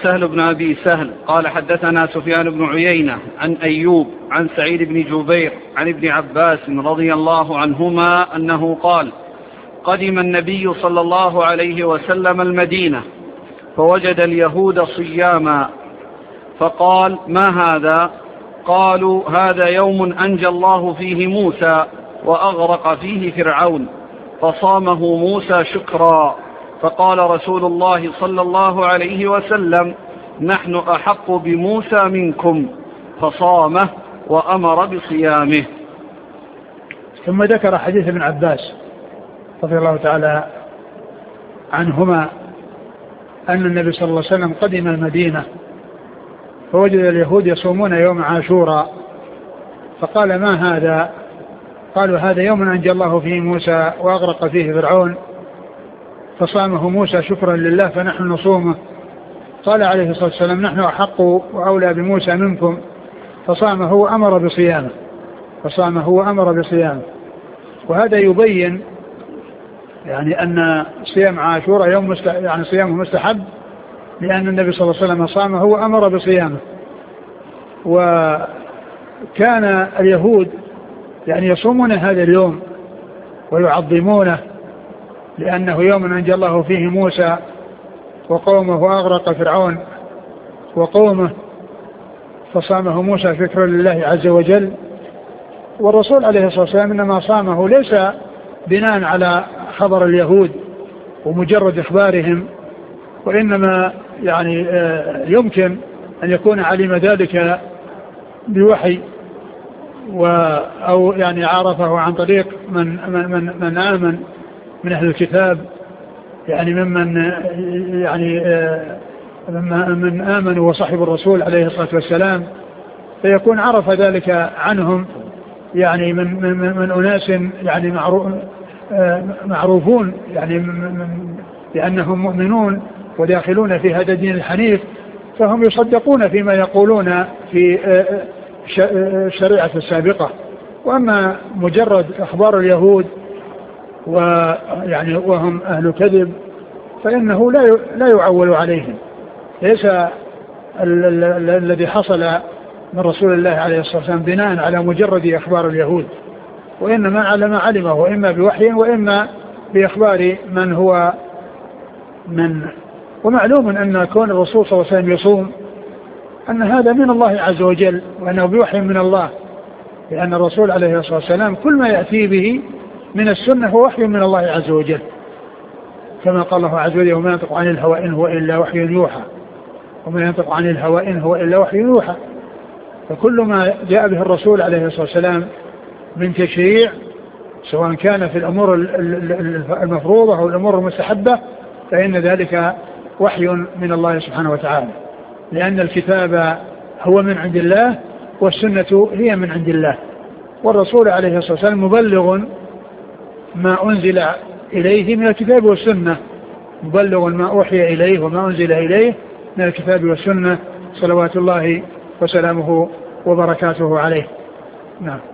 سهل بن أبي سهل قال حدثنا سفيان بن عيينة عن أيوب عن سعيد بن جبير عن ابن عباس رضي الله عنهما أنه قال قدم النبي صلى الله عليه وسلم المدينة فوجد اليهود صياما فقال ما هذا؟ قالوا هذا يوم أنجى الله فيه موسى وأغرق فيه فرعون فصامه موسى شكرا. فقال رسول الله صلى الله عليه وسلم نحن أحق بموسى منكم فصامه وأمر بصيامه. ثم ذكر حديث ابن عباس رضي الله تعالى عنهما أن النبي صلى الله عليه وسلم قدم المدينة فوجد اليهود يصومون يوم عاشوراء فقال ما هذا؟ قالوا هذا يوم أنجى الله فيه موسى وأغرق فيه فرعون فصامه موسى شكرا لله فنحن نصومه. قال عليه الصلاة والسلام نحن أحق وأولى بموسى منكم فصامه وأمر بصيامه. وهذا يبين يعني أن صيام عاشوراء يوم يعني صيامه مستحب لأن النبي صلى الله عليه وسلم صامه وأمر بصيامه. وكان اليهود يعني يصومون هذا اليوم ويعظمونه لأنه يوم أنجى الله فيه موسى وقومه وأغرق فرعون وقومه فصامه موسى شكرا لله عز وجل. والرسول عليه الصلاة والسلام إنما صامه ليس بناء على خبر اليهود ومجرد إخبارهم وإنما يعني يمكن أن يكون علم ذلك بوحي أو يعني عرفه عن طريق من آمن من أهل الكتاب يعني من آمنوا وصحبوا الرسول عليه الصلاة والسلام فيكون عرف ذلك عنهم يعني من أناس يعني معروفون يعني لأنهم مؤمنون وداخلون في هذا الدين الحنيف فهم يصدقون فيما يقولون في الشريعة السابقة. وأما مجرد أخبار اليهود وهم أهل كذب فإنه لا يعول عليهم. ليس الذي حصل من رسول الله عليه الصلاة والسلام بناء على مجرد أخبار اليهود وإنما على ما علمه وإما بوحي وإما بإخبار من هو من. ومعلوم أن كون الرسول صلى الله عليه وسلم يصوم أن هذا من الله عز وجل وأنه بوحي من الله لأن الرسول عليه الصلاة والسلام كل ما يأتي به من السنة هو وحي من الله عز وجل كما قال الله عز وجل وما ينطق عن الهوى إن هو إلا وحي يوحى وما ينطق عن الهوى إن هو إلا وحي يوحى. فكل ما جاء به الرسول عليه الصلاة والسلام من تشريع سواء كان في الأمور المفروضة أو الأمور المستحبة فإن ذلك وحي من الله سبحانه وتعالى لأن الكتاب هو من عند الله والسنة هي من عند الله والرسول عليه الصلاة والسلام مبلغ ما أنزل إليه من الكتاب والسنة مبلغ ما أوحي إليه وما أنزل إليه من الكتاب والسنة صلوات الله وسلامه وبركاته عليه. نعم.